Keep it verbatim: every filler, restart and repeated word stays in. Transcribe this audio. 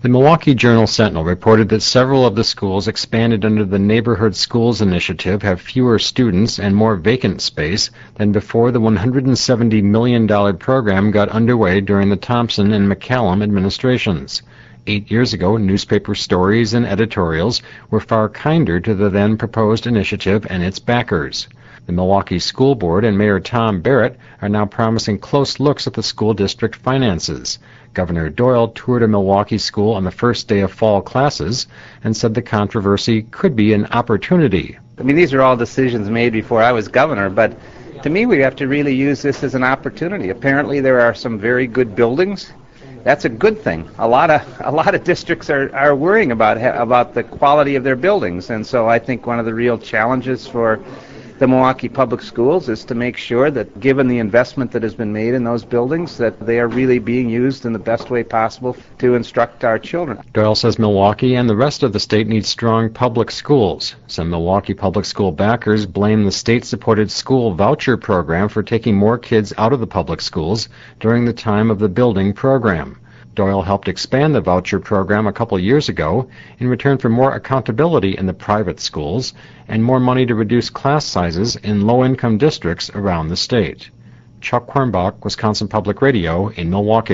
The Milwaukee Journal-Sentinel reported that several of the schools expanded under the Neighborhood Schools Initiative have fewer students and more vacant space than before the one hundred seventy million dollars program got underway during the Thompson and McCallum administrations. Eight years ago, newspaper stories and editorials were far kinder to the then proposed initiative and its backers. The Milwaukee School Board and Mayor Tom Barrett are now promising close looks at the school district finances. Governor Doyle toured a Milwaukee school on the first day of fall classes and said the controversy could be an opportunity. I mean, these are all decisions made before I was governor, but to me we have to really use this as an opportunity. Apparently there are some very good buildings. That's a good thing. A lot of a lot of districts are, are worrying about about the quality of their buildings, and so I think one of the real challenges for the Milwaukee Public Schools is to make sure that, given the investment that has been made in those buildings, that they are really being used in the best way possible to instruct our children. Doyle says Milwaukee and the rest of the state need strong public schools. Some Milwaukee public school backers blame the state-supported school voucher program for taking more kids out of the public schools during the time of the building program. Doyle helped expand the voucher program a couple years ago in return for more accountability in the private schools and more money to reduce class sizes in low-income districts around the state. Chuck Quirmbach, Wisconsin Public Radio in Milwaukee.